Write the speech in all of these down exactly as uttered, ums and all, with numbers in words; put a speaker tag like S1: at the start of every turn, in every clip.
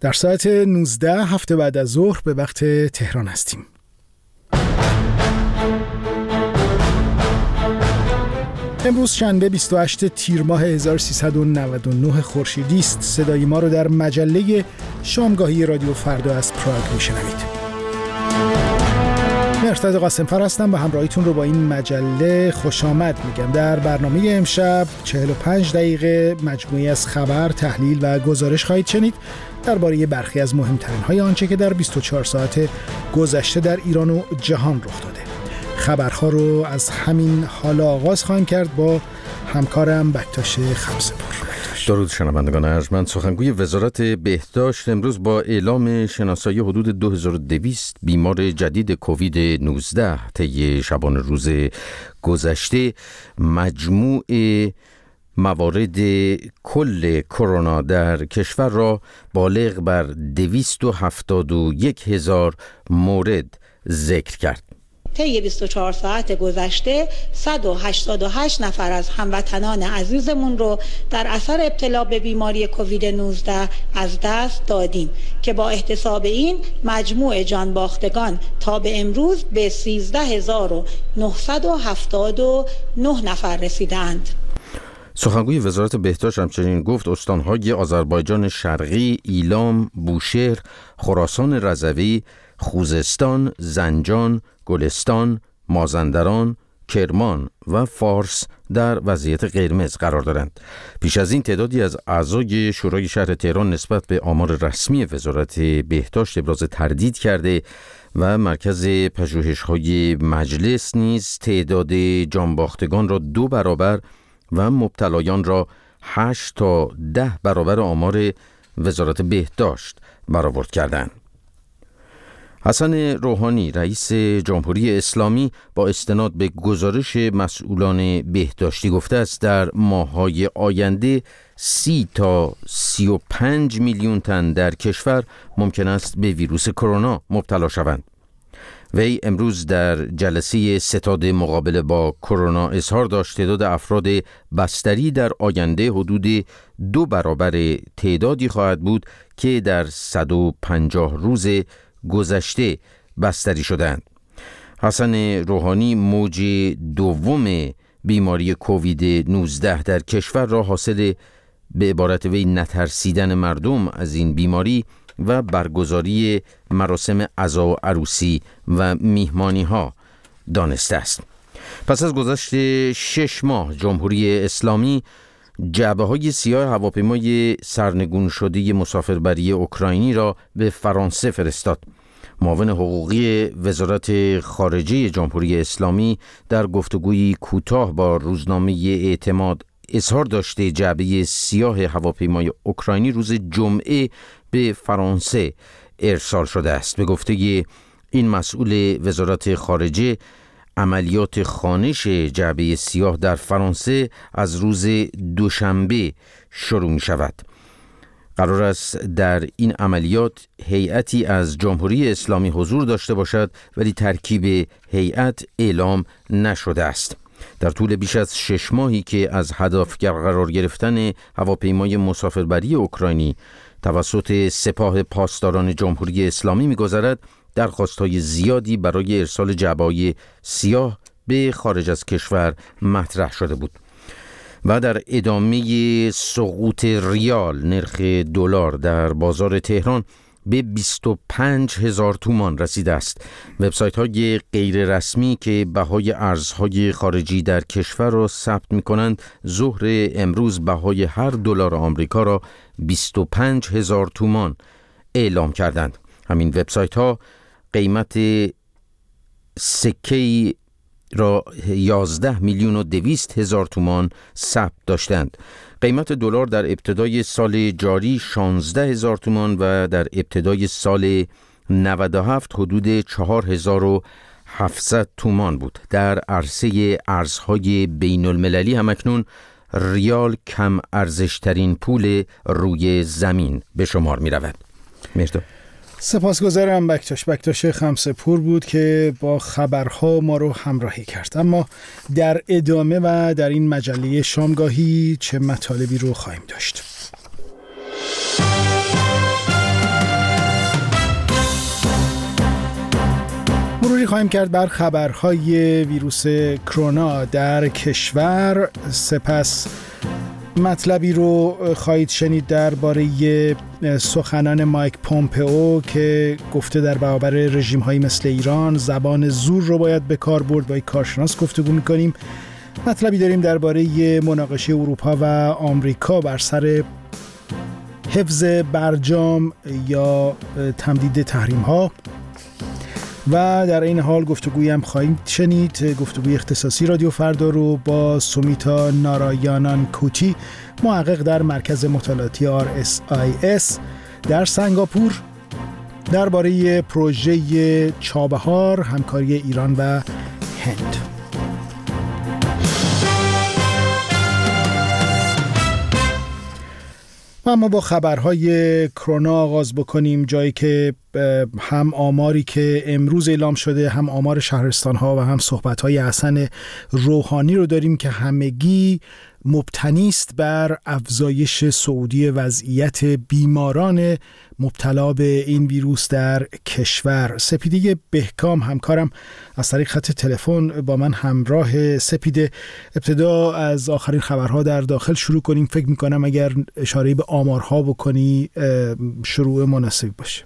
S1: در ساعت نوزده هفته بعد از ظهر به وقت تهران هستیم. امروز شنبه بیست و هشتم تیر ماه هزار و سیصد و نود و نه خورشیدی است. صدای ما رو در مجله شامگاهی رادیو فردا از پراگ میشنوید. مرتضی قاسم‌فر هستم و همراهیتون رو با این مجله خوش آمد میگم. در برنامه امشب چهل و پنج دقیقه مجموعی از خبر، تحلیل و گزارش خواهید شنید درباره برخی از مهمترین های آنچه که در بیست و چهار ساعت گذشته در ایران و جهان رخ داده. خبرها رو از همین حالا آغاز خواهیم کرد با همکارم بکتاش خمسه‌پور.
S2: درود شنوندگان ارجمند. سخنگوی وزارت بهداشت امروز با اعلام شناسایی حدود دو هزار و دویست بیمار جدید کووید نوزده طی شبانه روز گذشته مجموع موارد کل کرونا در کشور را بالغ بر دویست و هفتاد و یک هزار مورد ذکر کرد.
S3: طی بیست و چهار ساعت گذشته صد و هشتاد و هشت نفر از هموطنان عزیزمون رو در اثر ابتلا به بیماری کووید نوزده از دست دادیم که با احتساب این مجموع جان باختگان تا به امروز به سیزده هزار و نهصد و هفتاد و نه نفر رسیدند.
S2: سخنگوی وزارت بهداشت همچنین گفت استانهای آذربایجان شرقی، ایلام، بوشهر، خراسان رضوی، خوزستان، زنجان، گلستان، مازندران، کرمان و فارس در وضعیت قرمز قرار دارند. پیش از این تعدادی از اعضای شورای شهر تهران نسبت به آمار رسمی وزارت بهداشت ابراز تردید کرده و مرکز پژوهش‌های مجلس نیز تعداد جانباختگان را دو برابر و مبتلایان را هشت تا ده برابر آمار وزارت بهداشت برآورد کردند. حسن روحانی رئیس جمهوری اسلامی با استناد به گزارش مسئولان بهداشتی گفته است در ماه‌های آینده سی تا سی و پنج میلیون تن در کشور ممکن است به ویروس کرونا مبتلا شوند. وی امروز در جلسه ستاد مقابله با کرونا اظهار داشت تعداد افراد بستری در آینده حدود دو برابر تعدادی خواهد بود که در صد و پنجاه روز گذشته بستری شدند. حسن روحانی موج دوم بیماری کووید نوزده در کشور را حاصل به عبارت وی نترسیدن مردم از این بیماری و برگزاری مراسم عزا و عروسی و میهمانی ها دانسته است. پس از گذشت شش ماه جمهوری اسلامی جعبه های سیاه هواپیمای سرنگون شده مسافربری اوکراینی را به فرانسه فرستاد. معاون حقوقی وزارت خارجه جمهوری اسلامی در گفتگویی کوتاه با روزنامه اعتماد اظهار داشته جعبه سیاه هواپیمای اوکراینی روز جمعه به فرانسه ارسال شده است. به گفته این مسئول وزارت خارجه عملیات خوانش جعبه سیاه در فرانسه از روز دوشنبه شروع می شود. قرار است در این عملیات هیئتی از جمهوری اسلامی حضور داشته باشد ولی ترکیب هیئت اعلام نشده است. در طول بیش از شش ماهی که از هدفگر قرار گرفتن هواپیمای مسافربری اوکراینی توسط سپاه پاسداران جمهوری اسلامی می‌گذرد، درخواست‌های زیادی برای ارسال جعبه‌های سیاه به خارج از کشور مطرح شده بود. و در ادامه سقوط ریال نرخ دلار در بازار تهران به بیست و پنج هزار تومان رسیده است. وبسایت‌های غیر رسمی که بهای ارزهای خارجی در کشور را ثبت می‌کنند ظهر امروز بهای هر دلار آمریکا را بیست و پنج هزار تومان اعلام کردند. همین وبسایت‌ها قیمت سکه‌ای را یازده میلیون و دویست هزار تومان ثبت داشتند. قیمت دلار در ابتدای سال جاری شانزده هزار تومان و در ابتدای سال نود و هفت حدود چهار هزار و هفتصد تومان بود. در عرصه ارزهای بین المللی همکنون ریال کم ارزشترین پول روی زمین به شمار می رود. مرسی.
S1: سپاسگزارم بکتاش. بکتاش خمسه‌پور بود که با خبرها ما رو همراهی کرد. اما در ادامه و در این مجله شامگاهی چه مطالبی رو خواهیم داشت؟ خواهیم کرد بر خبرهای ویروس کرونا در کشور. سپس مطلبی رو خواهید شنید درباره سخنان مایک پومپئو که گفته در برابر رژیم‌هایی مثل ایران زبان زور رو باید به کار برد. با یک کارشناس گفتگو می‌کنیم. مطلبی داریم درباره مناقشه اروپا و آمریکا بر سر حفظ برجام یا تمدید تحریم‌ها و در این حال گفتگویی هم خواهیم شنید، گفتگوی اختصاصی رادیو فردا رو با سومیتا نارایانان کوتی، محقق در مرکز مطالعاتی آر اس آی اس در سنگاپور، درباره پروژه چابهار، همکاری ایران و هند. و اما با خبرهای کرونا آغاز بکنیم، جایی که هم آماری که امروز اعلام شده، هم آمار شهرستان‌ها و هم صحبت‌های حسن روحانی رو داریم که همگی مبتنی است بر افزایش صعودی وضعیت بیماران مبتلا به این ویروس در کشور. سپیده بهکام همکارم از طریق خط تلفن با من همراه. سپیده، ابتدا از آخرین خبرها در داخل شروع کنیم. فکر میکنم اگر اشاره به آمارها بکنی شروع مناسبی باشه.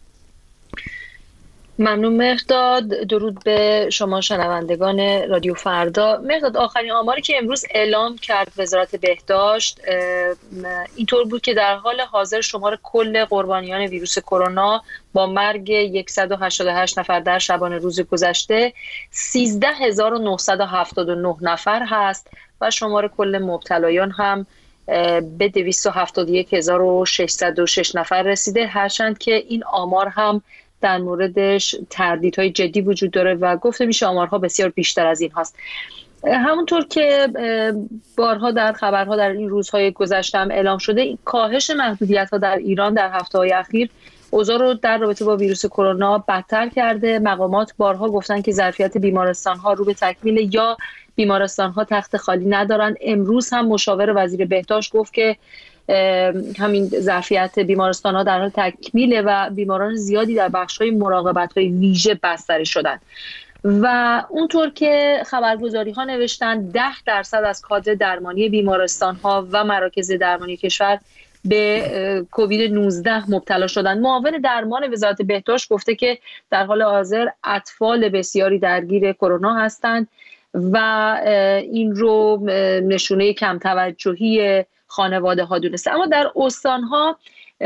S4: ممنون مهرداد. درود به شما شنوندگان رادیو فردا. مهرداد، آخرین آماری که امروز اعلام کرد وزارت بهداشت اینطور بود که در حال حاضر شمار کل قربانیان ویروس کرونا با مرگ صد و هشتاد و هشت نفر در شبانه روز گذشته سیزده هزار و نهصد و هفتاد و نه نفر هست و شمار کل مبتلایان هم به دویست و هفتاد و یک هزار و ششصد و شش نفر رسیده، هرچند که این آمار هم در موردش تردیدهای جدی وجود داره و گفته میشه آمارها بسیار بیشتر از این هست. همونطور که بارها در خبرها در این روزهای گذشته هم اعلام شده، کاهش محدودیت‌ها در ایران در هفته‌های اخیر اوضاع رو در رابطه با ویروس کرونا بدتر کرده. مقامات بارها گفتن که ظرفیت بیمارستان‌ها رو به تکمیل یا بیمارستان‌ها تخت خالی ندارن. امروز هم مشاور وزیر بهداشت گفت که همین ظرفیت بیمارستان‌ها در حال تکمیله و بیماران زیادی در بخش‌های مراقبت‌های ویژه بستری شدن. و اونطور که خبرگزاری‌ها نوشتن ده درصد از کادر درمانی بیمارستان‌ها و مراکز درمانی کشور به کووید نوزده مبتلا شدن. معاون درمان وزارت بهداشت گفته که در حال حاضر اطفال بسیاری درگیر کرونا هستند و این رو نشونه کم توجهی خانواده ها دونسته. اما در استان‌ها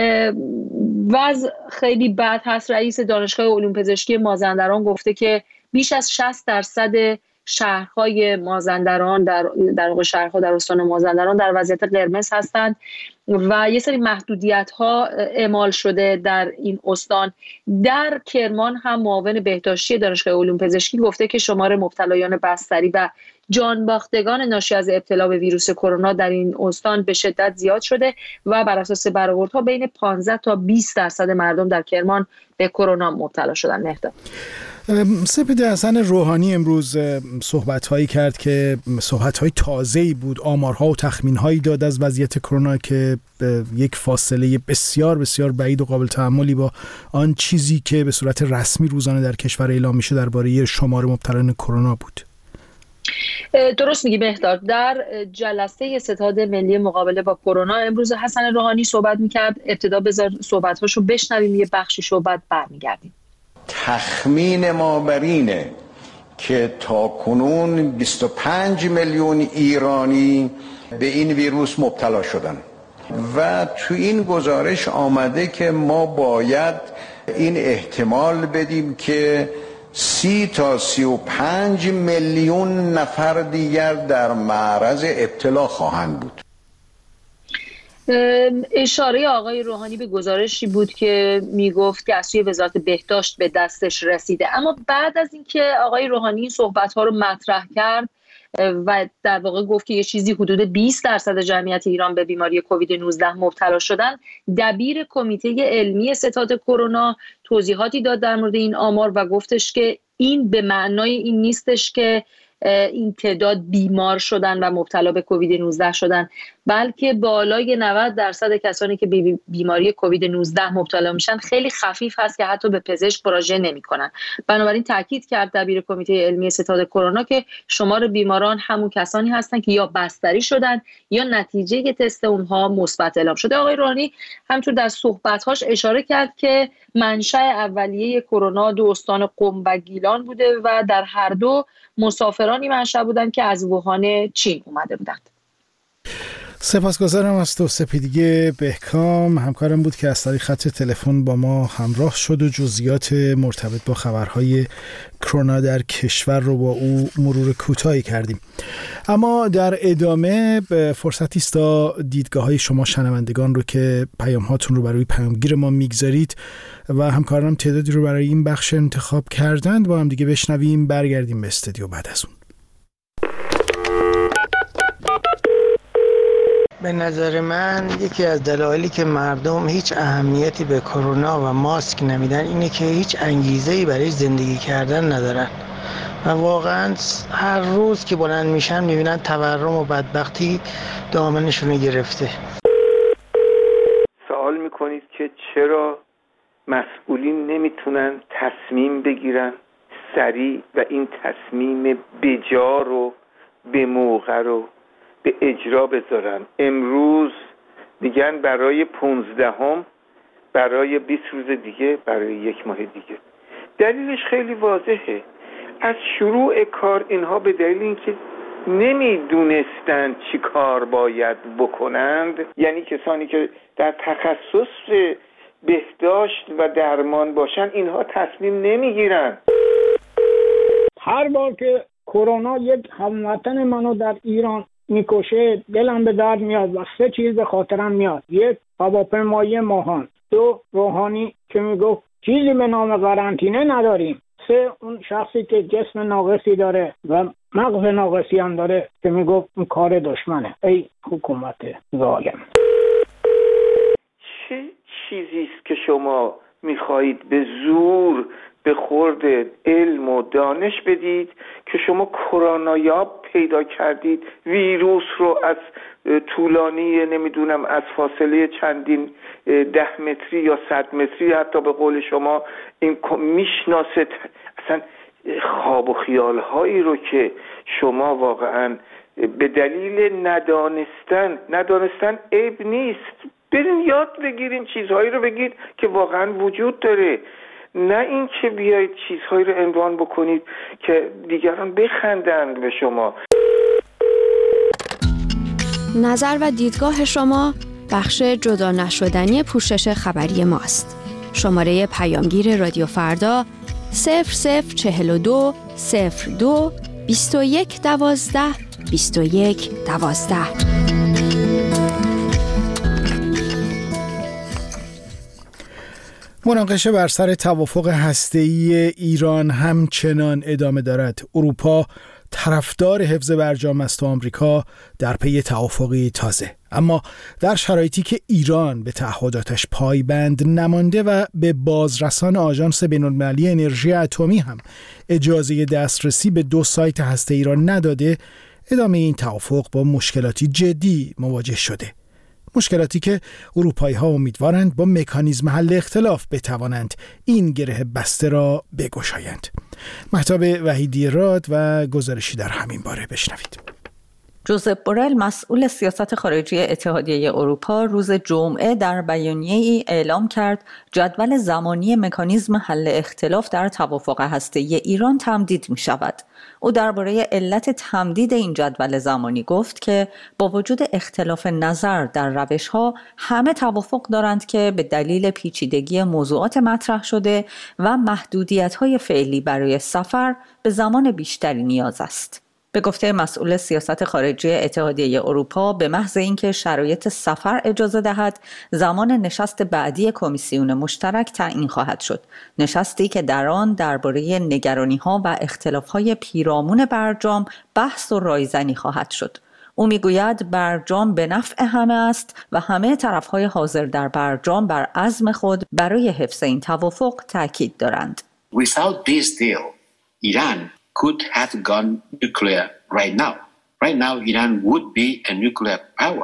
S4: وضع خیلی بد هست. رئیس دانشگاه علوم پزشکی مازندران گفته که بیش از شصت درصد شهرهای مازندران در در واقع شهرها در استان مازندران در وضعیت قرمز هستند و یه سری محدودیت‌ها اعمال شده در این استان. در کرمان هم معاون بهداشتی دانشگاه علوم پزشکی گفته که شمار مبتلایان بستری و جانباختگان ناشی از ابتلا به ویروس کرونا در این استان به شدت زیاد شده و بر اساس برآوردها بین پانزده تا بیست درصد مردم در کرمان به کرونا مبتلا شدن. نهدا
S1: سپیده، حسن روحانی امروز صحبت‌هایی کرد که صحبت‌های تازه‌ای بود، آمارها و تخمین‌هایی داد از وضعیت کرونا که یک فاصله بسیار بسیار بعید و قابل تأملی با آن چیزی که به صورت رسمی روزانه در کشور اعلام میشه درباره شمار مبتلایان کرونا بود.
S4: درست میگی بهداد. در جلسه ستاد ملی مقابله با کرونا امروز حسن روحانی صحبت میکرد. ابتدا بذار صحبت‌هاشو بشنویم، یه بخشیشو بعد برمیگردیم.
S5: تخمین ما بر اینه که تا کنون بیست و پنج میلیون ایرانی به این ویروس مبتلا شدن و تو این گزارش آمده که ما باید این احتمال بدیم که سی تا سی و پنج میلیون نفر دیگر در معرض ابتلا خواهند بود.
S4: اشاره آقای روحانی به گزارشی بود که میگفت که از سوی وزارت بهداشت به دستش رسیده، اما بعد از اینکه آقای روحانی این صحبت‌ها رو مطرح کرد و در واقع گفت که یه چیزی حدود بیست درصد جمعیت ایران به بیماری کووید نوزده مبتلا شدن، دبیر کمیته علمی ستاد کرونا توضیحاتی داد در مورد این آمار و گفتش که این به معنای این نیستش که این تعداد بیمار شدن و مبتلا به کووید نوزده شدن، بلکه بالای نود درصد کسانی که به بیماری کووید نوزده مبتلا میشن خیلی خفیف هست که حتی به پزشک مراجعه نمیکنن. بنابراین تاکید کرد دبیر کمیته علمی ستاد کرونا که شمار بیماران همون کسانی هستند که یا بستری شدن یا نتیجه تست اونها مثبت اعلام شده. آقای روحانی همچون در صحبت‌هاش اشاره کرد که منشأ اولیه کرونا دو استان قم و گیلان بوده و در هر دو مسافرانی منشأ بودند که از ووهان چین اومده بودند.
S1: سپاسگزارم از تو. سپیدی بهکام همکارم بود که از طریق خط تلفن با ما همراه شد و جزئیات مرتبط با خبرهای کرونا در کشور رو با او مرور کوتاهی کردیم. اما در ادامه فرصتی است تا دیدگاه‌های شما شنوندگان رو که پیام‌هاتون رو برای پیامگیر ما میگذارید و همکارانم تعدادی رو برای این بخش انتخاب کردند با هم دیگه بشنویم. برگردیم به استودیو بعد از اون.
S6: به نظر من یکی از دلایلی که مردم هیچ اهمیتی به کرونا و ماسک نمیدن اینه که هیچ انگیزه‌ای برای زندگی کردن ندارن و واقعا هر روز که بلند میشن میبینن تورم و بدبختی دامنشون گرفته.
S7: سوال میکنید که چرا مسئولین نمیتونن تصمیم بگیرن سریع و این تصمیم بجا رو به موقع رو به اجرا بذارن. امروز میگن برای پونزدهم، برای بیست روز دیگه، برای یک ماه دیگه. دلیلش خیلی واضحه. از شروع کار اینها به دلیل اینکه نمیدونستند چی کار باید بکنند، یعنی کسانی که در تخصص بهداشت و درمان باشن اینها تصمیم نمیگیرن.
S8: هر بار که کرونا یک هموطن منو در ایران میکشه دلم به درد میاد و سه چیز به خاطرم میاد. یک، هواپیمایی ماهان. دو، روحانی که میگفت چیزی به نام قرنطینه نداریم. سه، اون شخصی که جسم ناقصی داره و مغز ناقصی هم داره که میگفت اون کار دشمنه. ای حکومت ظالم.
S7: چه چیزی است که شما میخواهید به زور به خورد علم و دانش بدید که شما کرونایاب پیدا کردید، ویروس رو از طولانی نمیدونم از فاصله چندین ده متری یا صد متری حتی به قول شما این میشناسه. اصلا خواب و خیال هایی رو که شما واقعا به دلیل ندانستن ندانستن عیب نیست، برین یاد بگیرین، چیزهایی رو بگید که واقعا وجود داره، نه این که بیایید چیزهایی رو عنوان بکنید که دیگران بخندند به شما.
S9: نظر و دیدگاه شما بخش جدا نشدنی پوشش خبری ماست. شماره پیامگیر رادیو فردا صفر صفر چهل و دو صفر دو بیست و یک دوازده بیست و یک دوازده.
S1: مناقشه بر سر توافق هسته‌ای ایران همچنان ادامه دارد. اروپا طرفدار حفظ برجام است و آمریکا در پی توافقی تازه. اما در شرایطی که ایران به تعهداتش پایبند نمانده و به بازرسان آژانس بین‌المللی انرژی اتمی هم اجازه دسترسی به دو سایت هسته‌ای را نداده، ادامه این توافق با مشکلاتی جدی مواجه شده. مشکلاتی که اروپایی‌ها امیدوارند با مکانیزم حل اختلاف بتوانند این گره بسته را بگشایند. مهتاب وحیدی راد و گزارشی در همین باره بشنوید.
S10: جوزپ بورل مسئول سیاست خارجی اتحادیه اروپا روز جمعه در بیانیه‌ای اعلام کرد جدول زمانی مکانیزم حل اختلاف در توافق هسته‌ای ایران تمدید می شود. او درباره علت تمدید این جدول زمانی گفت که با وجود اختلاف نظر در روش‌ها همه توافق دارند که به دلیل پیچیدگی موضوعات مطرح شده و محدودیت‌های فعلی برای سفر به زمان بیشتری نیاز است. به گفته مسئول سیاست خارجی اتحادیه اروپا، به محض اینکه شرایط سفر اجازه دهد، زمان نشست بعدی کمیسیون مشترک تعیین خواهد شد. نشستی که در آن درباره نگرانی‌ها و اختلاف‌های پیرامون برجام بحث و رایزنی خواهد شد. او میگوید برجام به نفع همه است و همه طرف‌های حاضر در برجام بر عزم خود برای حفظ این توافق تاکید دارند.
S11: Without this deal, Iran could have gone nuclear right now. Right now, Iran would be a nuclear power.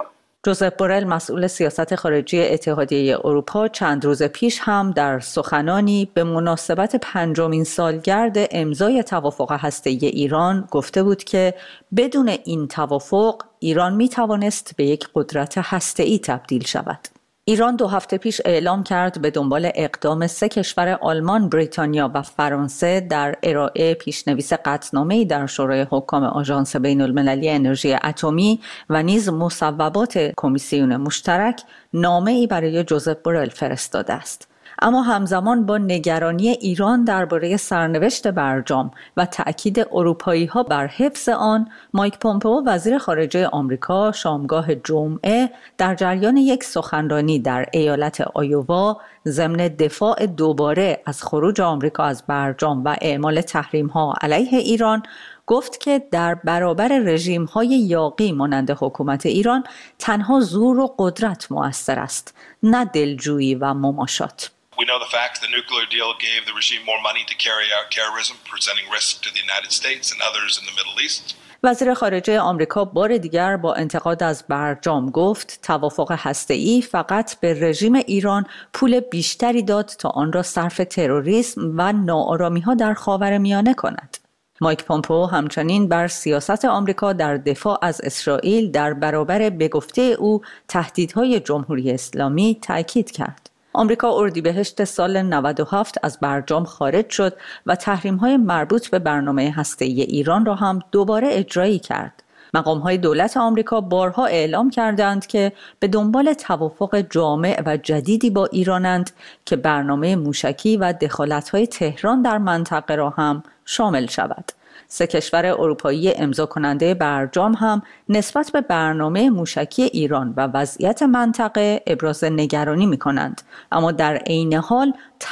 S10: جوزپ بورل مسئول سیاست خارجی اتحادیه اروپا چند روز پیش هم در سخنانی به مناسبت پنجمین سالگرد امضای توافق هسته‌ای ایران گفته بود که بدون این توافق ایران می توانست به یک قدرت هسته‌ای تبدیل شود. ایران دو هفته پیش اعلام کرد به دنبال اقدام سه کشور آلمان، بریتانیا و فرانسه در ارائه پیشنویس قطعنامه‌ای در شورای حکام آژانس بین‌المللی انرژی اتمی و نیز مصوبات کمیسیون مشترک نامه‌ای برای جوزپ بورل فرستاده است. اما همزمان با نگرانی ایران درباره سرنوشت برجام و تأکید اروپایی‌ها بر حفظ آن، مایک پومپئو وزیر خارجه آمریکا شامگاه جمعه در جریان یک سخنرانی در ایالت آیووا ضمن دفاع دوباره از خروج آمریکا از برجام و اعمال تحریم‌ها علیه ایران گفت که در برابر رژیم‌های یاغی مانند حکومت ایران تنها زور و قدرت مؤثر است، نه دلجویی و مماشات.
S12: We know the facts. The nuclear deal gave the regime more money to carry out terrorism, presenting risk to the United States and others in the Middle East.
S10: وزیر خارجه آمریکا بار دیگر با انتقاد از برجام گفت توافق هسته‌ای فقط به رژیم ایران پول بیشتری داد تا آن را صرف تروریسم و ناآرامی‌ها در خاورمیانه کند. مایک پومپئو همچنین بر سیاست آمریکا در دفاع از اسرائیل در برابر به گفته او تهدیدهای جمهوری اسلامی تأکید کرد. آمریکا اردیبهشت سال نود و هفت از برجام خارج شد و تحریم‌های مربوط به برنامه هسته‌ای ایران را هم دوباره اجرایی کرد. مقام‌های دولت آمریکا بارها اعلام کردند که به دنبال توافق جامع و جدیدی با ایرانند که برنامه موشکی و دخالت‌های تهران در منطقه را هم شامل شود. سه کشور اروپایی امضا کننده برجام هم نسبت به برنامه موشکی ایران و وضعیت منطقه ابراز نگرانی می کنند، اما در عین حال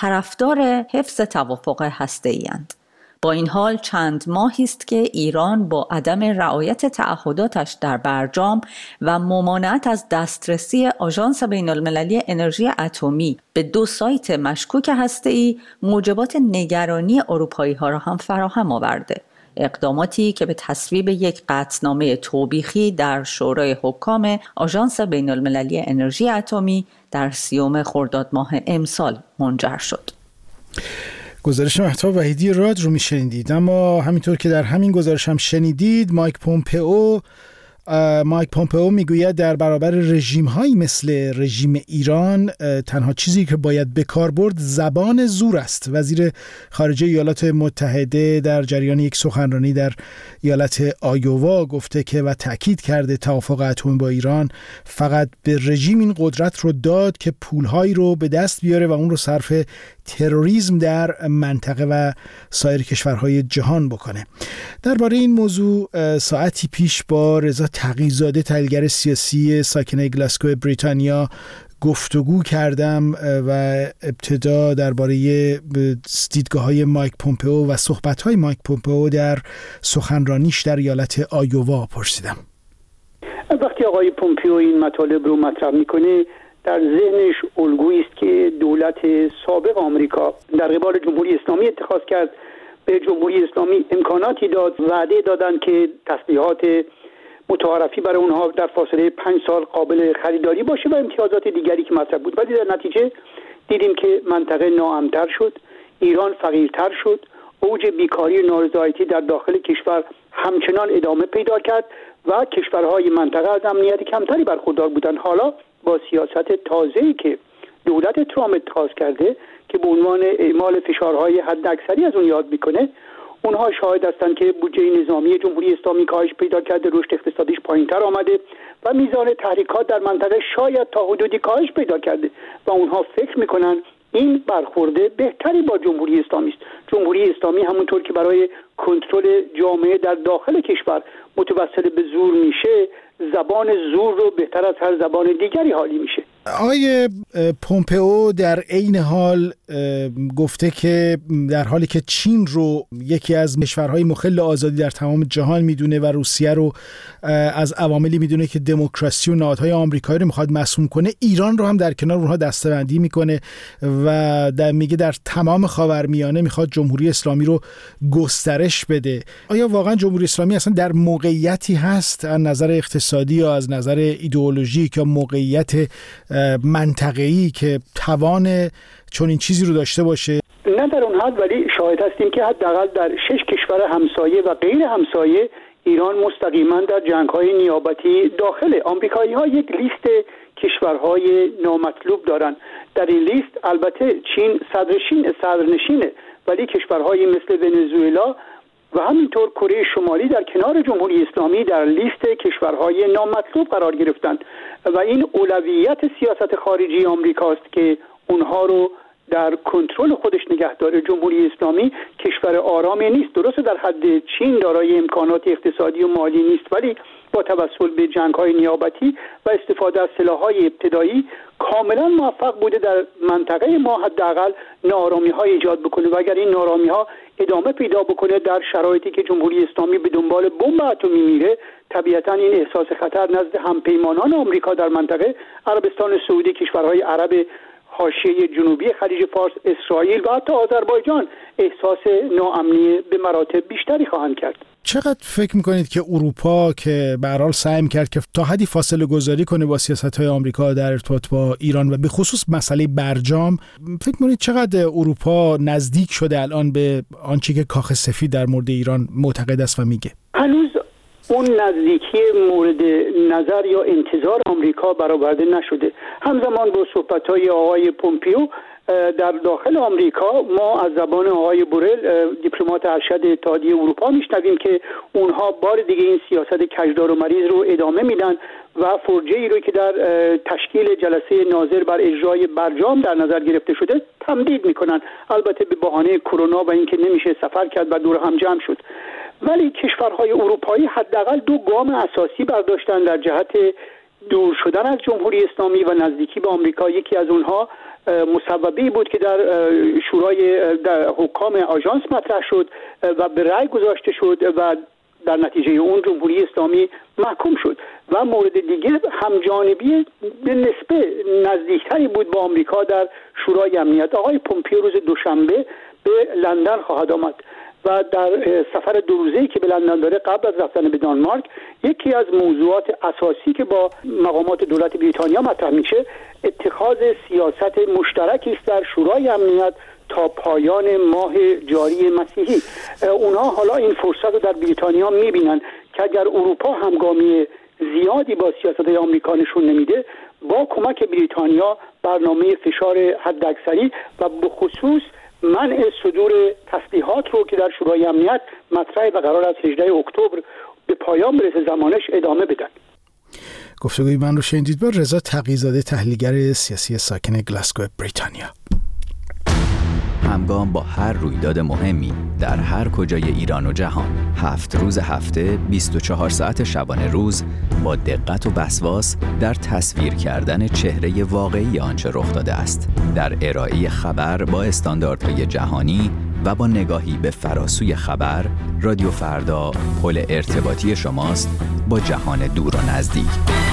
S10: طرفدار حفظ توافق هسته‌ای اند. با این حال چند ماهی است که ایران با عدم رعایت تعهداتش در برجام و ممانعت از دسترسی آژانس بین‌المللی انرژی اتمی به دو سایت مشکوک هسته‌ای موجبات نگرانی اروپایی‌ها را هم فراهم آورده. اقداماتی که به تصویب یک قطعنامه توبیخی در شورای حکام آژانس بین‌المللی انرژی اتمی در سیوم خرداد ماه امسال منجر شد.
S1: گزارش مهتاب وحیدی راد رو میشنیدید، اما همینطور که در همین گزارش هم شنیدید مایک پومپئو مایک پومپئو میگوید در برابر رژیم‌هایی مثل رژیم ایران تنها چیزی که باید به کار برد زبان زور است. وزیر خارجه ایالات متحده در جریان یک سخنرانی در ایالت آیووا گفته که و تأکید کرده توافق اتمی با ایران فقط به رژیم این قدرت رو داد که پولهایی رو به دست بیاره و اون رو صرف تروریسم در منطقه و سایر کشورهای جهان بکنه. درباره این موضوع ساعتی پیش با رضا تقی‌زاده تحلیلگر سیاسی ساکن گلاسگو بریتانیا گفتگو کردم و ابتدا درباره دیدگاه‌های مایک پومپئو و صحبت‌های مایک پومپئو در سخنرانیش در ایالت آیووا پرسیدم.
S8: وقتی آقای پومپئو این مطالب رو مطرح میکنه در ذهنش الگویی است که دولت سابق آمریکا در قبال جمهوری اسلامی اتخاذ کرد. به جمهوری اسلامی امکاناتی داد، وعده دادند که تسلیحات متعارفی برای اونها در فاصله پنج سال قابل خریداری باشه و امتیازات دیگری که مطرح بود، ولی در نتیجه دیدیم که منطقه ناامن‌تر شد، ایران فقیرتر شد، اوج بیکاری و نارضایتی در داخل کشور همچنان ادامه پیدا کرد و کشورهای منطقه از امنیت کمتری برخوردار بودند. حالا با سیاست تازه‌ای که دولت ترامپ اتخاذ کرده که به عنوان اعمال فشارهای حداکثری از اون یاد میکنه، اونها شاهد هستند که بودجه نظامی جمهوری اسلامی کاهش پیدا کرده، رشد اقتصادیش پایینتر آمده و میزان تحریکات در منطقه شاید تا حدودی کاهش پیدا کرده و اونها فکر میکنن این برخورده بهتری با جمهوری اسلامی است. جمهوری اسلامی همونطور که برای کنترل جامعه در داخل کشور متوسل به زور میشه، زبان زور رو بهتر از هر زبان دیگری حالی میشه.
S1: آقای پومپئو در عین حال گفته که در حالی که چین رو یکی از کشورهای مخل آزادی در تمام جهان میدونه و روسیه رو از عواملی میدونه که دموکراسی و نهادهای آمریکایی رو میخواد مسموم کنه، ایران رو هم در کنار اونها دسته‌بندی میکنه و در میگه در تمام خاورمیانه میخواد جمهوری اسلامی رو گسترش بده. آیا واقعا جمهوری اسلامی اصلا در موقعیتی هست از نظر اقتصادی یا از نظر ایدئولوژیک یا موقعیت منطقه‌ای که توان چون این چیزی رو داشته باشه؟
S13: نه در اون حد، ولی شاهد هستیم که حداقل در شش کشور همسایه و غیر همسایه ایران مستقیما در جنگ‌های نیابتی داخله. آمریکایی‌ها یک لیست کشورهای نامطلوب دارن. در این لیست البته چین صدرنشین صدرنشینه، ولی کشورهایی مثل ونزوئلا و همینطور کره شمالی در کنار جمهوری اسلامی در لیست کشورهای نامطلوب قرار گرفتند و این اولویت سیاست خارجی آمریکاست که اونها رو در کنترل خودش نگه داره. جمهوری اسلامی کشور آرامی نیست، درسته در حد چین دارای امکانات اقتصادی و مالی نیست، ولی با توسل به جنگ‌های نیابتی و استفاده از سلاح‌های ابتدایی کاملا موفق بوده در منطقه ما حداقل ناآرامی‌های ایجاد بکنه و اگر این ناآرامی‌ها ادامه پیدا بکنه در شرایطی که جمهوری اسلامی به دنبال بمب اتمی میره، طبیعتاً این احساس خطر نزد همپیمانان آمریکا در منطقه، عربستان سعودی، کشورهای عرب حاشیه جنوبی خلیج فارس، اسرائیل و حتی آذربایجان احساس ناامنی به مراتب بیشتری خواهند کرد.
S1: چقدر فکر میکنید که اروپا که به هر حال سعی میکرد که تا حدی فاصله گذاری کنه با سیاست‌های آمریکا در ارتباط با ایران و به خصوص مسئله برجام، فکر میکنید چقدر اروپا نزدیک شده الان به آنچه که کاخ سفید در مورد ایران معتقد است و میگه؟
S13: هنوز اون نزدیکی مورد نظر یا انتظار آمریکا برآورده نشده. همزمان با صحبت‌های آقای پومپئو در داخل آمریکا ما از زبان آقای بورل دیپلمات ارشد اتحادیه اروپا میشنویم که اونها بار دیگه این سیاست کجدار و مریض رو ادامه میدن و فرجه‌ای رو که در تشکیل جلسه ناظر بر اجرای برجام در نظر گرفته شده تمدید میکنن، البته به بهانه کرونا و اینکه نمیشه سفر کرد و دور هم جمع شد. ولی کشورهای اروپایی حداقل دو گام اساسی برداشتن در جهت دور شدن از جمهوری اسلامی و نزدیکی به آمریکا. یکی از اونها مصوبه‌ای بود که در شورای در حکام آژانس مطرح شد و به رأی گذاشته شد و در نتیجه اون جمهوری اسلامی محکوم شد و مورد دیگه همجانبی به نسبه نزدیکتری بود با آمریکا در شورای امنیت. آقای پومپئو روز دوشنبه به لندن خواهد آمد و در سفر دو روزه‌ای که به لندن داره قبل از رفتن به دانمارک یکی از موضوعات اساسی که با مقامات دولت بریتانیا مطرح میشه اتخاذ سیاست مشترکی است در شورای امنیت تا پایان ماه جاری مسیحی. اونها حالا این فرصت رو در بریتانیا میبینن که اگر اروپا همگامی زیادی با سیاست‌های آمریکا نشون نمیده، با کمک بریتانیا برنامه فشار حداکثری و به خصوص منع صدور تسلیحات رو که در شورای امنیت مطرح و قرار از هجدهم اکتبر به پایان برسه زمانش ادامه بدن.
S1: گفتگوی من رو شنیدید با رضا تقی‌زاده، تحلیلگر سیاسی ساکن گلاسگو، بریتانیا.
S14: همگام با هر رویداد مهمی در هر کجای ایران و جهان، هفت روز هفته، بیست و چهار ساعت شبانه روز، با دقت و وسواس در تصویر کردن چهره واقعی آنچه رخ داده است، در ارائه خبر با استانداردهای جهانی و با نگاهی به فراسوی خبر، رادیو فردا پل ارتباطی شماست با جهان دور و نزدیک.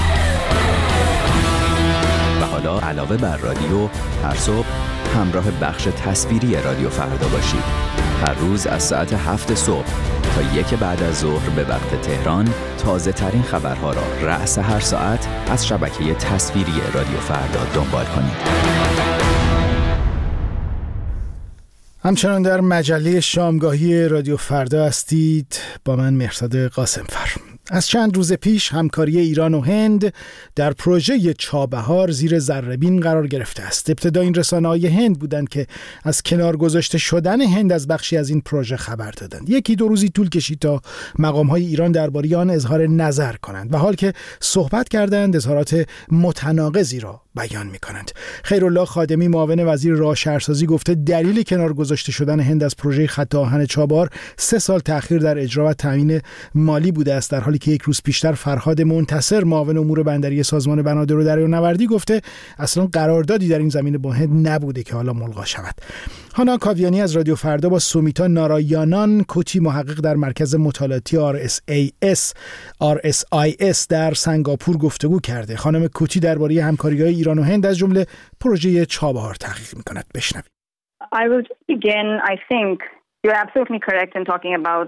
S14: و حالا علاوه بر رادیو، هر صبح همراه بخش تصویری رادیو فردا باشید. هر روز از ساعت هفت صبح تا یک بعد از ظهر به وقت تهران تازه ترین خبرها را رأس هر ساعت از شبکه تصویری رادیو فردا دنبال کنید.
S1: همچنان در مجله شامگاهی رادیو فردا هستید با من مهرزاد قاسمفر. از چند روز پیش همکاری ایران و هند در پروژه چابهار زیر ذره‌بین قرار گرفته است. ابتدا این رسانه‌های هند بودند که از کنار گذاشته شدن هند از بخشی از این پروژه خبر دادند. یکی دو روزی طول کشید تا مقام‌های ایران درباره آن اظهار نظر کنند و حال که صحبت کردند اظهارات متناقضی را بیان می‌کنند. خیرالله خادمی معاون وزیر راه شهرسازی گفته دلیل کنار گذاشته شدن هند از پروژه خط آهن چابهار سه سال تأخیر در اجرا و تامین مالی بوده است، در حالی که یک روز پیشتر فرهاد منتصر معاون امور بندری سازمان بنادر و دریانوردی گفته اصلا قراردادی در این زمینه با هند نبوده که حالا ملغا شود. هانا کاویانی از رادیو فردا با سومیتا نارایانان کوتی محقق در مرکز مطالعاتی آر اس ای اس آر اس آی اس در سنگاپور گفتگو کرده. خانم کوتی درباره همکاری‌های ایران و هند از جمله پروژه چابهار تحقیق می‌کند. بشنوید.
S15: I will begin, I think you're absolutely correct in talking about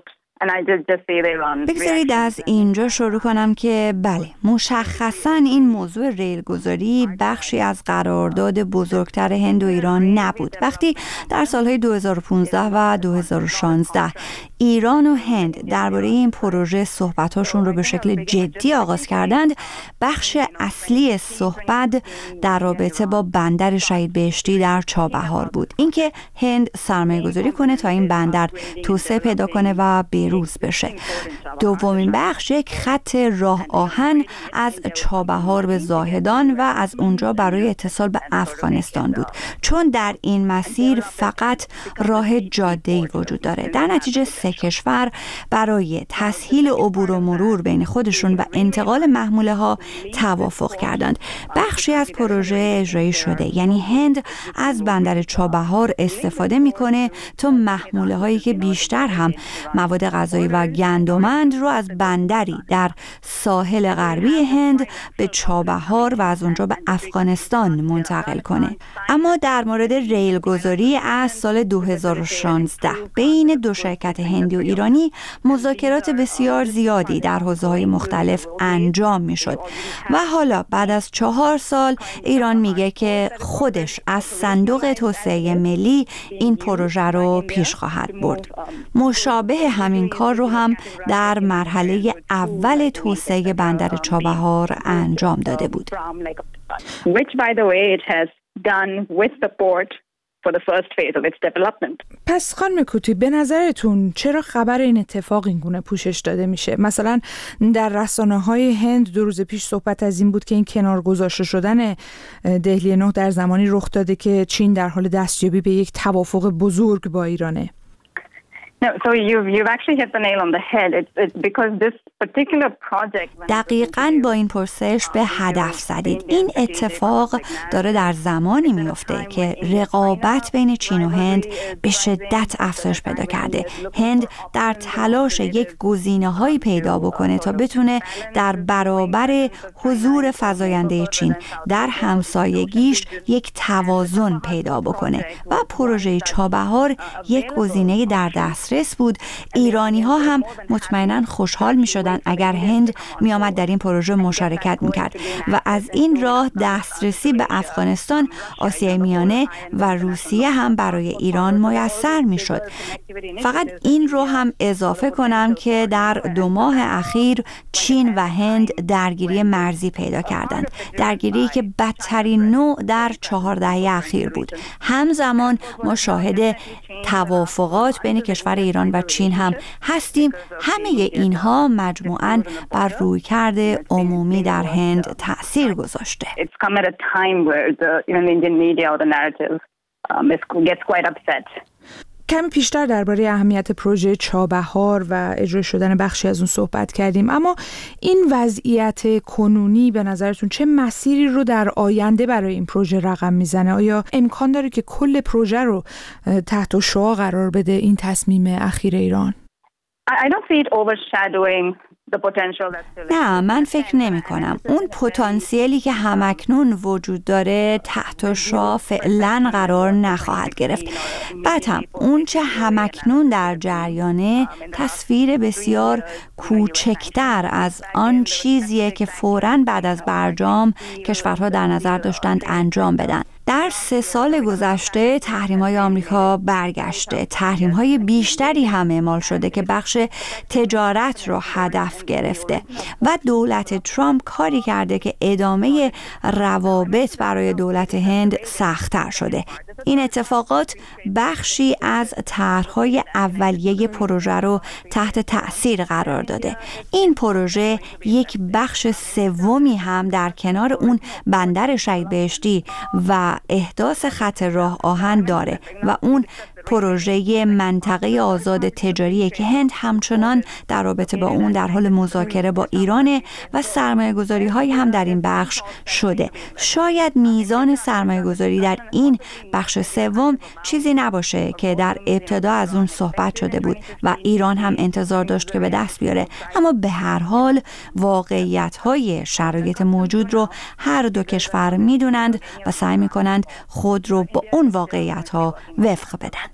S16: بگذارید از اینجا شروع کنم که بله، مشخصاً این موضوع ریلگذاری بخشی از قرارداد بزرگتر هند و ایران نبود. وقتی در سالهای دو هزار و پانزده و دو هزار و شانزده ایران و هند درباره این پروژه صحبتاشون رو به شکل جدی آغاز کردند، بخش اصلی صحبت در رابطه با بندر شهید بهشتی در چابهار بود. اینکه هند سرمایه گذاری کنه تا این بندر توسعه پیدا کنه و روز بشه. دومین بخش یک خط راه آهن از چابهار به زاهدان و از اونجا برای اتصال به افغانستان بود، چون در این مسیر فقط راه جاده‌ای وجود داره. در نتیجه سه کشور برای تسهیل عبور و مرور بین خودشون و انتقال محموله ها توافق کردند. بخشی از پروژه اجرایی شده، یعنی هند از بندر چابهار استفاده میکنه تا محموله هایی که بیشتر هم مواد غذایی و گندمند رو از بندری در ساحل غربی هند به چابهار و از اونجا به افغانستان منتقل کنه. اما در مورد ریل گذاری از سال دو هزار و شانزده بین دو شرکت هندی و ایرانی مذاکرات بسیار زیادی در حوزه‌های مختلف انجام میشد و حالا بعد از چهار سال ایران میگه که خودش از صندوق توسعه ملی این پروژه رو پیش خواهد برد. مشابه همین کار رو هم در مرحله اول توسعه بندر چابهار انجام داده بود.
S17: پس خانم کوتی، به نظرتون چرا خبر این اتفاق این گونه پوشش داده میشه؟ مثلا در رسانه‌های هند دو روز پیش صحبت از این بود که این کنار گذاشته شدن دهلی نه در زمانی رخ داده که چین در حال دستیابی به یک توافق بزرگ با ایرانه.
S16: دقیقاً با این پرسش به هدف زدید. این اتفاق داره در زمانی میفته که رقابت بین چین و هند به شدت افزایش پیدا کرده. هند در تلاش یک گزینه‌هایی پیدا بکنه تا بتونه در برابر حضور فزاینده چین در همسایگیش یک توازن پیدا بکنه و پروژه چابهار یک گزینه در دست رس بود. ایرانی ها هم مطمئناً خوشحال می شدن اگر هند می آمد در این پروژه مشارکت می کرد و از این راه دسترسی به افغانستان، آسیای میانه و روسیه هم برای ایران میسر می شد. فقط این رو هم اضافه کنم که در دو ماه اخیر چین و هند درگیری مرزی پیدا کردند، درگیری که بدترین نوع در چهار دهه اخیر بود. همزمان ما شاهد توافقات بین کشور ایران و چین هم هستیم. همه اینها مجموعاً بر رویکرد عمومی در هند تأثیر گذاشته.
S17: کمی پیشتر درباره اهمیت پروژه چابهار و اجرا شدن بخشی از اون صحبت کردیم، اما این وضعیت کنونی به نظرتون چه مسیری رو در آینده برای این پروژه رقم میزنه؟ آیا امکان داره که کل پروژه رو تحت شعاع قرار بده این تصمیم اخیر ایران؟
S15: I don't see it overshadowing
S16: نه، من فکر نمی کنم اون پتانسیلی که همکنون وجود داره تحت شعاع فعلا قرار نخواهد گرفت. بعد هم اون چه همکنون در جریانه تصویر بسیار کوچکتر از آن چیزیه که فوراً بعد از برجام کشورها در نظر داشتند انجام بدن. در سه سال گذشته تحریم‌های آمریکا برگشته، تحریم‌های بیشتری هم اعمال شده که بخش تجارت رو هدف گرفته و دولت ترامپ کاری کرده که ادامه روابط برای دولت هند سخت‌تر شده. این اتفاقات بخشی از طرح‌های اولیه پروژه رو تحت تأثیر قرار داده. این پروژه یک بخش سومی هم در کنار اون بندر شهید بهشتی و احداث خط راه آهن داره و اون پروژه منطقه آزاد تجاریه که هند همچنان در رابطه با اون در حال مذاکره با ایران و سرمایه گذاری های هم در این بخش شده. شاید میزان سرمایه گذاری در این بخش سوم چیزی نباشه که در ابتدا از اون صحبت شده بود و ایران هم انتظار داشت که به دست بیاره، اما به هر حال واقعیت های شرایط موجود رو هر دو کشور میدونند و سعی میکنند خود رو با اون واقعیت ها وفق بدند.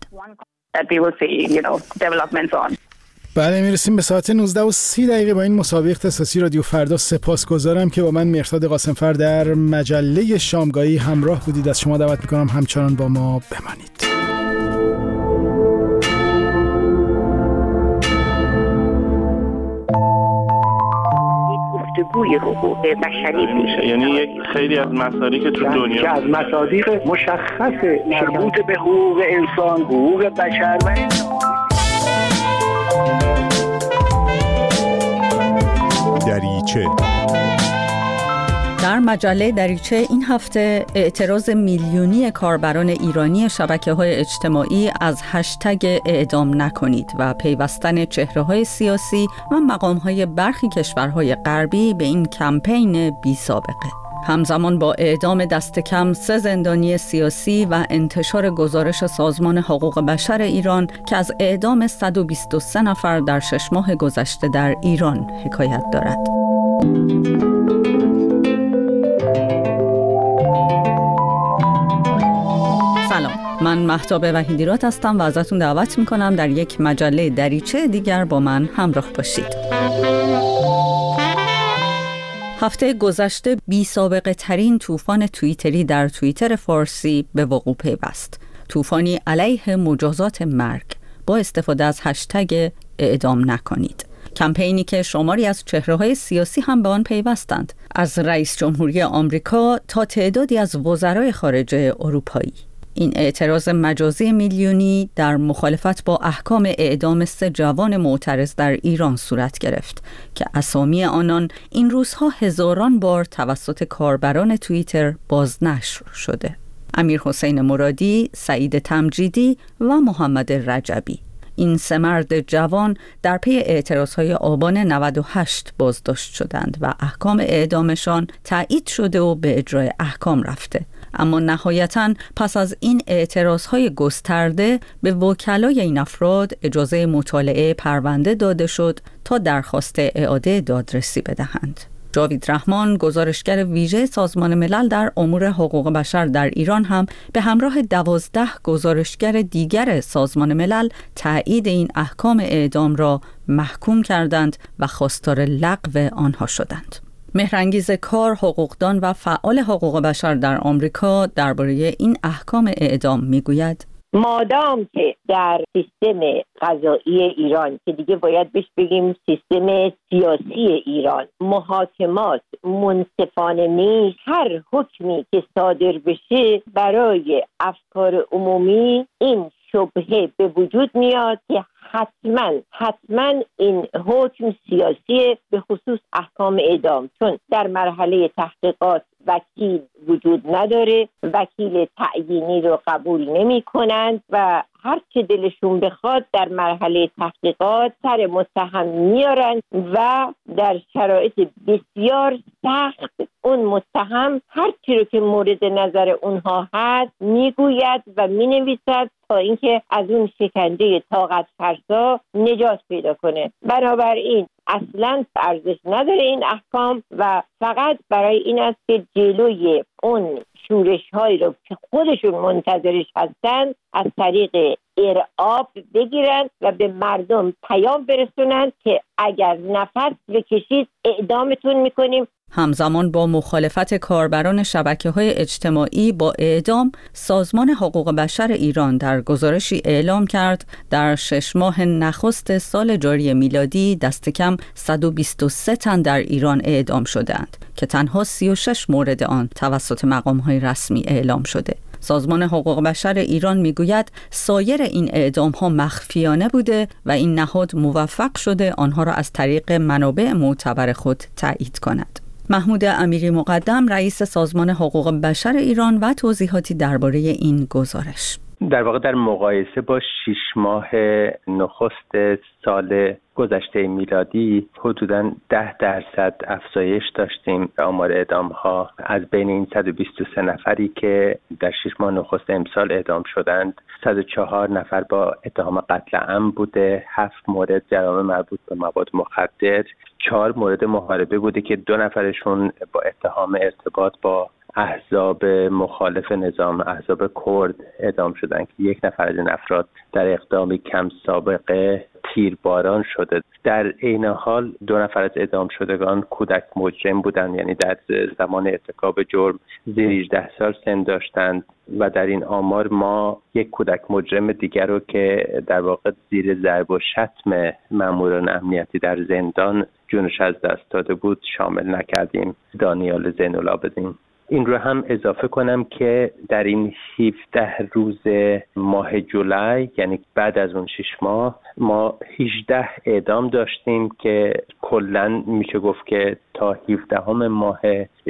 S1: بله، میرسیم به ساعت نوزده و سی دقیقه با این مسابقه اختصاصی رادیو فردا. سپاسگزارم که با من مهرداد قاسمفر در مجله شامگاهی همراه بودید. از شما دعوت میکنم همچنان با ما بمانید.
S18: گفتگوی حقوق بشری میشه، یعنی یک خیلی از مصادیق که تو دنیا که از مصادیق مشخص مربوط به حقوق انسان، حقوق بشر و
S19: دریچه.
S10: در مجله دریچه این هفته اعتراض میلیونی کاربران ایرانی شبکه‌های اجتماعی از هشتگ اعدام نکنید و پیوستن چهره‌های سیاسی و مقام‌های برخی کشورهای غربی به این کمپین بی سابقه. همزمان با اعدام دست کم سه زندانی سیاسی و انتشار گزارش سازمان حقوق بشر ایران که از اعدام صد و بیست و سه نفر در شش ماه گذشته در ایران حکایت دارد. سلام، من مهتاب وحیدیراد هستم و ازتون دعوت میکنم در یک مجله دریچه دیگر با من همراه باشید. هفته گذشته بی سابقه ترین طوفان توییتری در توییتر فارسی به وقوع پیوست. طوفانی علیه مجازات مرگ با استفاده از هشتگ اعدام نکنید. کمپینی که شماری از چهره‌های سیاسی هم به آن پیوستند، از رئیس جمهوری آمریکا تا تعدادی از وزرای خارجه اروپایی. این اعتراض مجازی میلیونی در مخالفت با احکام اعدام سه جوان معترض در ایران صورت گرفت که اسامی آنان این روزها هزاران بار توسط کاربران توییتر بازنشر شده: امیر حسین مرادی، سعید تمجیدی و محمد رجبی. این سه مرد جوان در پی اعتراضهای آبان نود و هشت بازداشت شدند و احکام اعدامشان تایید شده و به اجرای احکام رفته. اما نهایتاً پس از این اعتراضهای گسترده به وکلای این افراد اجازه مطالعه پرونده داده شد تا درخواست اعاده دادرسی بدهند. جاوید رحمان، گزارشگر ویژه سازمان ملل در امور حقوق بشر در ایران، هم به همراه دوازده گزارشگر دیگر سازمان ملل تایید این احکام اعدام را محکوم کردند و خواستار لغو آنها شدند. مهرانگیز کار، حقوقدان و فعال حقوق بشر در آمریکا درباره این احکام اعدام میگوید:
S20: مادام که در سیستم قضایی ایران، که دیگه باید بهش بگیم سیستم سیاسی ایران، محاکمات منصفانه نیست، هر حکمی که صادر بشه برای افکار عمومی این شبهه به وجود میاد که حتما حتما این حکم سیاسی، به خصوص احکام اعدام، چون در مرحله تحقیقات وکیل وجود نداره، وکیل تعیینی رو قبول نمی کنند و هر چه دلشون بخواد در مرحله تحقیقات سر متهم میارن و در شرایط بسیار سخت اون متهم هر چی رو که مورد نظر اونها هست میگوید و مینویسد تا اینکه از اون شکنجه طاقت فرسا نجات پیدا کنه. بنابراین اصلا ارزش نداره این احکام و فقط برای این است که جلوی اون شورش هایی رو که خودشون منتظرش هستن از طریق ارعاب بگیرن و به مردم پیام برسونن که اگر نفس بکشید اعدامتون میکنیم.
S10: همزمان با مخالفت کاربران شبکه‌های اجتماعی با اعدام، سازمان حقوق بشر ایران در گزارشی اعلام کرد در شش ماه نخست سال جاری میلادی دست کم صد و بیست و سه تن در ایران اعدام شدند که تنها سی و شش مورد آن توسط مقام‌های رسمی اعلام شده. سازمان حقوق بشر ایران میگوید سایر این اعدام‌ها مخفیانه بوده و این نهاد موفق شده آنها را از طریق منابع معتبر خود تایید کند. محمود امیری مقدم، رئیس سازمان حقوق بشر ایران و توضیحاتی درباره این گزارش.
S21: در واقع در مقایسه با شش ماه نخست سال گذشته میلادی حدوداً ده درصد افزایش داشتیم آمار اعدام‌ها. از بین این صد و بیست و سه نفری که در شش ماه نخست امسال اعدام شدند، صد و چهار نفر با اتهام قتل عمد بوده، هفت مورد جرائم مربوط به مواد مخدر، چهار مورد محاربه بوده که دو نفرشون با اتهام ارتباط با احزاب مخالف نظام، احزاب کرد اعدام شدند که یک نفر از این افراد در اقدامی کم سابقه تیرباران شده. در عین حال دو نفر از اعدام شدگان کودک مجرم بودند، یعنی در زمان ارتکاب جرم زیر هجده سال سن داشتند و در این آمار ما یک کودک مجرم دیگر رو که در واقع زیر ضرب و شتم ماموران امنیتی در زندان جونش از دست داده بود شامل نکردیم، دانیال زین‌العابدین. این رو هم اضافه کنم که در این هفده روز ماه جولای، یعنی بعد از اون شش ماه، ما هجده اعدام داشتیم که کلاً میشه گفت که تا هفدهم ماه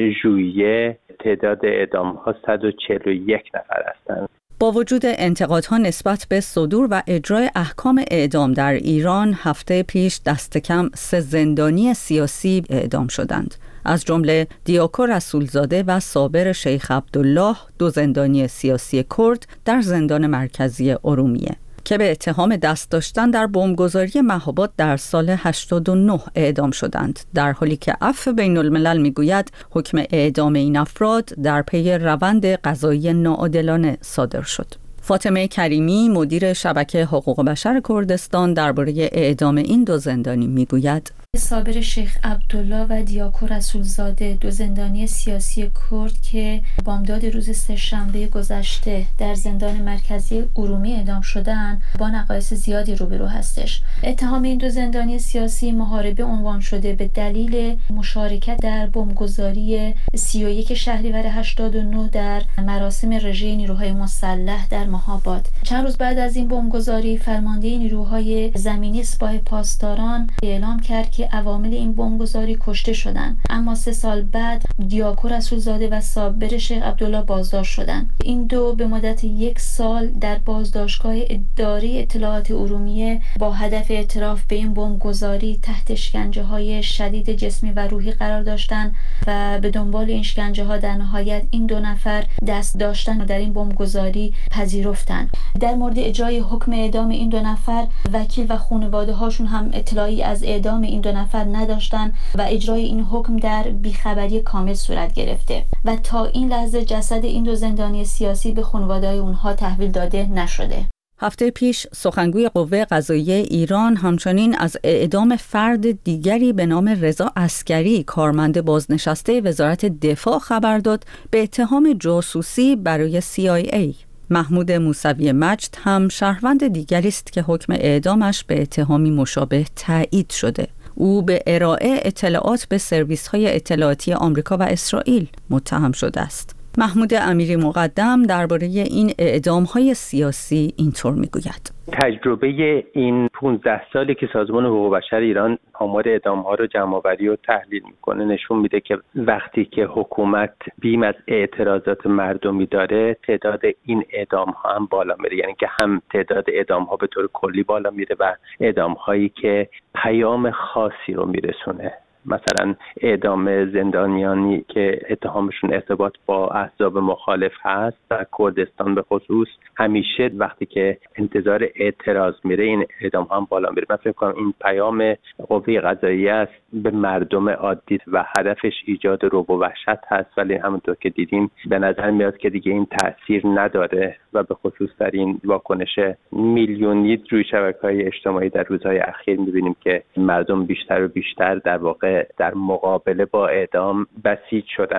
S21: ژوئیه تعداد اعدام ها صد و چهل و یک نفر هستند.
S10: با وجود انتقادها نسبت به صدور و اجرای احکام اعدام در ایران، هفته پیش دست کم سه زندانی سیاسی اعدام شدند. از جمله دیاکو رسولزاده و صابر شیخ عبدالله، دو زندانی سیاسی کرد در زندان مرکزی ارومیه که به اتهام دست داشتن در بمبگذاری مهاباد در سال هشتاد و نه اعدام شدند، در حالی که عفو بین الملل میگوید حکم اعدام این افراد در پی روند قضایی ناعادلانه صادر شد. فاطمه کریمی، مدیر شبکه حقوق بشر کردستان، درباره اعدام این دو زندانی میگوید:
S22: صابر شیخ عبدالله و دیاکو رسولزاده، دو زندانی سیاسی کرد که بامداد روز سه‌شنبه گذشته در زندان مرکزی ارومیه اعدام شدند، با نقایص زیادی روبرو هستش. اتهام این دو زندانی سیاسی محاربه عنوان شده به دلیل مشارکت در بمبگذاری سی و یک شهریور هشتاد و نه در مراسم رژه نیروهای مسلح در مهاباد. چند روز بعد از این بمبگذاری، فرمانده نیروهای زمینی سپاه پاسداران اعلام کرد که عوامل این بمبگذاری کشته شدند، اما سه سال بعد دیاکو رسولزاده و صابر شیخ عبدالله بازداشت شدند. این دو به مدت یک سال در بازداشتگاه اداره اطلاعات ارومیه با هدف اعتراف به این بمبگذاری تحت شکنجه‌های شدید جسمی و روحی قرار داشتند و به دنبال این شکنجه‌ها در نهایت این دو نفر دست داشتن و در این بمبگذاری پذیرفتند. در مورد اجرای حکم اعدام این دو نفر، وکیل و خانواده هاشون هم اطلاعی از اعدام این دو نفر نداشتن و اجرای این حکم در بیخبری کامل صورت گرفته و تا این لحظه جسد این دو زندانی سیاسی به خانواده‌های اونها تحویل داده نشده.
S10: هفته پیش سخنگوی قوه قضاییه ایران همچنین از اعدام فرد دیگری به نام رضا عسکری، کارمند بازنشسته وزارت دفاع، خبر داد به اتهام جاسوسی برای سی آی ای. محمود موسوی مجد هم شهروند دیگری است که حکم اعدامش به اتهامی مشابه تایید شده. او به ارائه اطلاعات به سرویس‌های اطلاعاتی آمریکا و اسرائیل متهم شده است. محمود امیری مقدم درباره این اعدام‌های سیاسی اینطور میگوید:
S21: تجربه این پانزده سالی که سازمان حقوق بشر ایران آمار اعدام‌ها رو جمع‌آوری و تحلیل میکنه نشون میده که وقتی که حکومت بیم از اعتراضات مردمی داره، تعداد این اعدام‌ها هم بالا میره، یعنی که هم تعداد اعدام‌ها به طور کلی بالا میره و اعدام‌هایی که پیام خاصی رو میرسونه. مثلا اعدام زندانیانی که اتهامشون ارتباط با احزاب مخالف هست و کردستان به خصوص، همیشه وقتی که انتظار اعتراض میره این اعدام هم بالا میره. من فکر کنم این پیام قوه قضاییه است به مردم عادی و هدفش ایجاد رعب و وحشت هست، ولی همونطور که دیدیم به نظر میاد که دیگه این تاثیر نداره و به خصوص در این واکنش میلیونی روی شبکه‌های اجتماعی در روزهای اخیر میبینیم که مردم بیشتر و بیشتر در واقع در مقابله با اعدام بسیج شدند.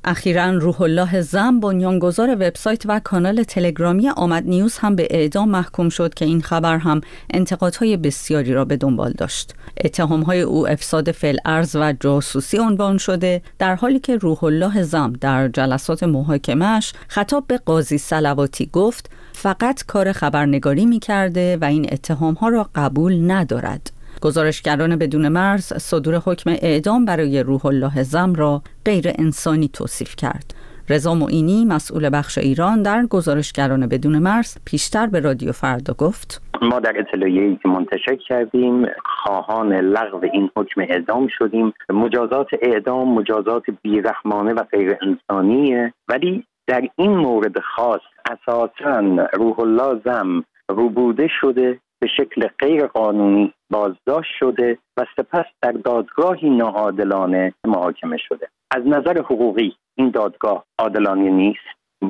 S10: اخیراً روح الله زم، بنیانگذار وبسایت و کانال تلگرامی آمد نیوز، هم به اعدام محکوم شد که این خبر هم انتقادهای بسیاری را به دنبال داشت. اتهامهای او افساد فی‌الارض و جاسوسی عنوان شده، در حالی که روح الله زم در جلسات محاکمه‌اش خطاب به قاضی صلواتی گفت فقط کار خبرنگاری می‌کرده و این اتهامها را قبول ندارد. گزارشگران بدون مرز صدور حکم اعدام برای روح الله زم را غیر انسانی توصیف کرد. رضا معینی، مسئول بخش ایران در گزارشگران بدون مرز، پیشتر به رادیو فردا گفت:
S21: ما در اطلاعیه‌ای که منتشر کردیم خواهان لغو این حکم اعدام شدیم. مجازات اعدام مجازات بیرحمانه و غیر انسانیه، ولی در این مورد خاص اساساً روح الله زم روبوده شده، به شکل غیر قانونی بازداشت شده و سپس در دادگاهی ناعادلانه محاکمه شده. از نظر حقوقی این دادگاه عادلانه نیست،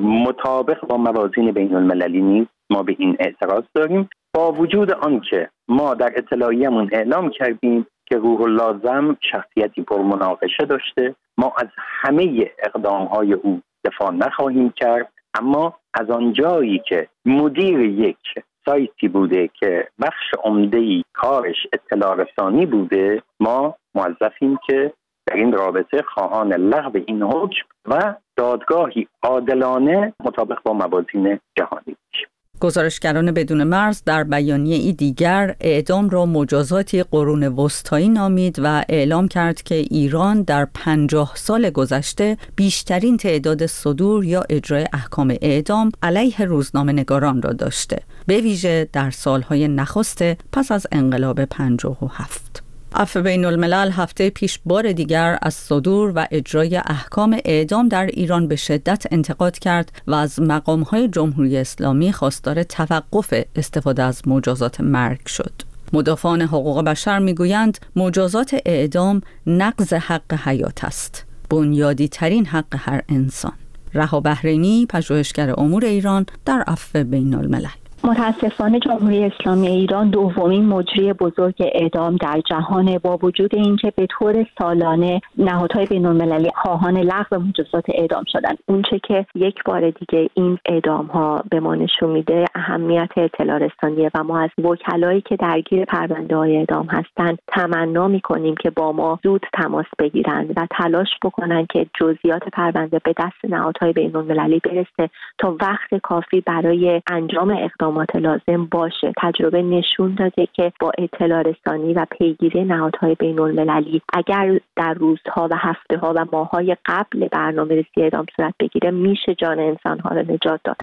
S21: مطابق با موازین بین المللی نیست. ما به این اعتراض داریم، با وجود آنکه ما در اطلاعیه‌مون اعلام کردیم که روح الله زم شخصیتی پرمناقشه داشته، ما از همه اقدامهای او دفاع نخواهیم کرد، اما از آنجایی که مدیر یک سایتی بوده که بخش عمده‌ای کارش اطلاع رسانی بوده، ما موظفیم که در این رابطه خواهان لغو این حکم و دادگاهی عادلانه مطابق با موازین جهانی باشیم.
S10: گزارشگران بدون مرز در بیانیه‌ای دیگر اعدام را مجازاتی قرون وسطایی نامید و اعلام کرد که ایران در پنجاه سال گذشته بیشترین تعداد صدور یا اجرای احکام اعدام علیه روزنامه‌نگاران را داشته، به ویژه در سالهای نخست پس از انقلاب پنجاه و هفت. عفو بین الملل هفته پیش بار دیگر از صدور و اجرای احکام اعدام در ایران به شدت انتقاد کرد و از مقام‌های جمهوری اسلامی خواستار توقف استفاده از مجازات مرگ شد. مدافعان حقوق بشر میگویند مجازات اعدام نقض حق حیات است، بنیادی ترین حق هر انسان. رها بحرینی، پژوهشگر امور ایران در عفو بین الملل:
S2: متاسفانه جمهوری اسلامی ایران دومین مجری بزرگ اعدام در جهان، با وجود اینکه به طور سالانه نهادهای بین‌المللی خواهان لغو مجازات اعدام شدند. اونچه که یک بار دیگه این اعدام ها به ما نشون میده اهمیت اطلاع رسانیه و ما از وکلایی که درگیر پرونده های اعدام هستند تمنا میکنیم که با ما زود تماس بگیرند و تلاش بکنند که جزئیات پرونده به دست نهادهای بین‌المللی برسه تا وقت کافی برای انجام اقدام لازم باشه. تجربه نشون داده که با اطلاع رسانی و پیگیری نهادهای بین المللی اگر در روزها و هفته‌ها و ماه‌های قبل برنامه‌ریزی اعدام صورت بگیره، میشه جان انسان‌ها را نجات داد.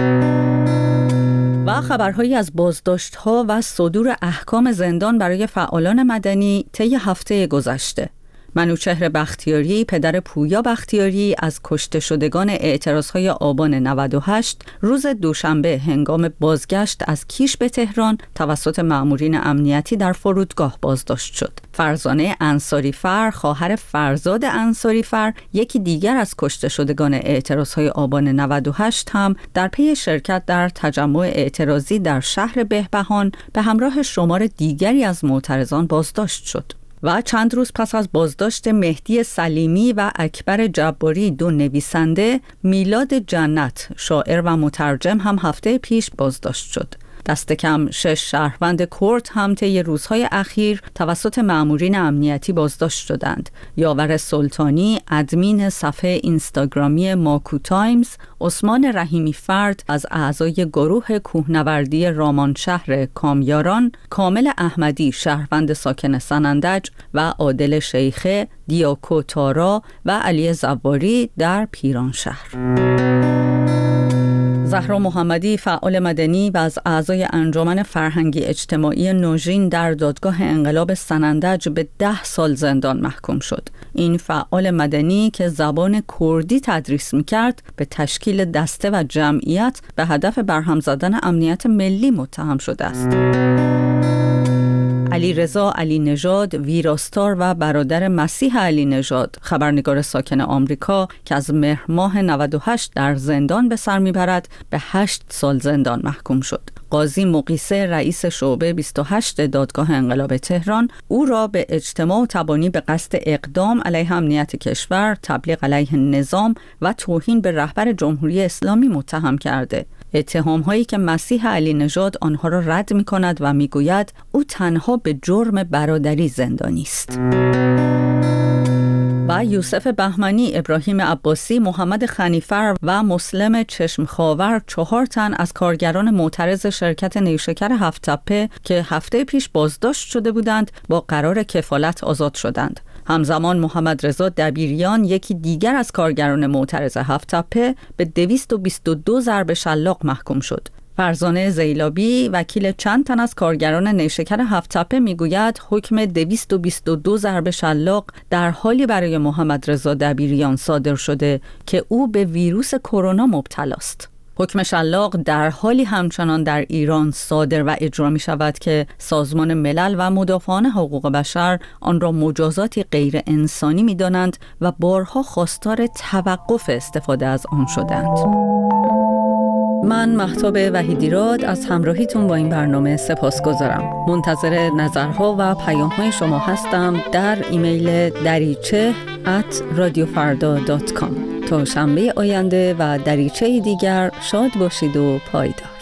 S10: و خبرهایی از بازداشت‌ها و صدور احکام زندان برای فعالان مدنی طی هفته گذشته. منوچهر بختیاری، پدر پویا بختیاری، از کشته شدگان اعتراضهای آبان نود و هشت روز دوشنبه هنگام بازگشت از کیش به تهران توسط مأمورین امنیتی در فرودگاه بازداشت شد. فرزانه انصاری‌فر، خواهر فرزاد انصاری‌فر، یکی دیگر از کشته شدگان اعتراضهای آبان نود و هشت هم در پی شرکت در تجمع اعتراضی در شهر بهبهان به همراه شمار دیگری از معترضان بازداشت شد. و چند روز پس از بازداشت مهدی سلیمی و اکبر جباری، دو نویسنده، میلاد جنت، شاعر و مترجم، هم هفته پیش بازداشت شد. دست کم شش شهروند کرد هم طی روزهای اخیر توسط مأمورین امنیتی بازداشت شدند. یاور سلطانی، ادمین صفحه اینستاگرامی ماکو تایمز، عثمان رحیمی فرد از اعضای گروه کوهنوردی رامانشهر کامیاران، کامل احمدی، شهروند ساکن سنندج، و عادل شیخه، دیاکو تارا و علی زواری در پیرانشهر. زهرا محمدی، فعال مدنی و از اعضای انجمن فرهنگی اجتماعی نوژین، در دادگاه انقلاب سنندج به ده سال زندان محکوم شد. این فعال مدنی که زبان کردی تدریس می‌کرد، به تشکیل دسته و جمعیت به هدف برهم زدن امنیت ملی متهم شده است. علی رضا علی نژاد، ویراستار و برادر مسیح علی نژاد، خبرنگار ساکن آمریکا که از مهر ماه نود و هشت در زندان به سر میبرد، به هشت سال زندان محکوم شد. قاضی مقیسه رئیس شعبه بیست و هشت دادگاه انقلاب تهران او را به اجتماع و تبانی به قصد اقدام علیه امنیت کشور، تبلیغ علیه نظام و توهین به رهبر جمهوری اسلامی متهم کرده. اتهام هایی که مسیح علی نژاد آنها را رد می کند و می گوید او تنها به جرم برادری زندانی است. و یوسف بهمنی، ابراهیم عباسی، محمد خنیفر و مسلم چشمخاور، چهار تن از کارگران معترض شرکت نیشکر هفت تپه که هفته پیش بازداشت شده بودند، با قرار کفالت آزاد شدند. همزمان محمد رضا دبیریان، یکی دیگر از کارگران معترض هفت تپه، به دویست و بیست و دو ضرب شلاق محکوم شد. فرزانه زیلابی، وکیل چند تن از کارگران نیشکر هفت تپه، میگوید حکم دویست و بیست و دو ضرب شلاق در حالی برای محمد رضا دبیریان صادر شده که او به ویروس کرونا مبتلا است. حکم شلاق در حالی همچنان در ایران صادر و اجرا می شود که سازمان ملل و مدافعان حقوق بشر آن را مجازاتی غیر انسانی می دانند و بارها خواستار توقف استفاده از آن شدند. من مهتاب وحیدیراد از همراهیتون با این برنامه سپاسگزارم. منتظر نظرها و پیام‌های شما هستم در ایمیل دریچه ات رادیو فردا دات کام. تا شنبه آینده و دریچه دیگر شاد باشید و پایدار.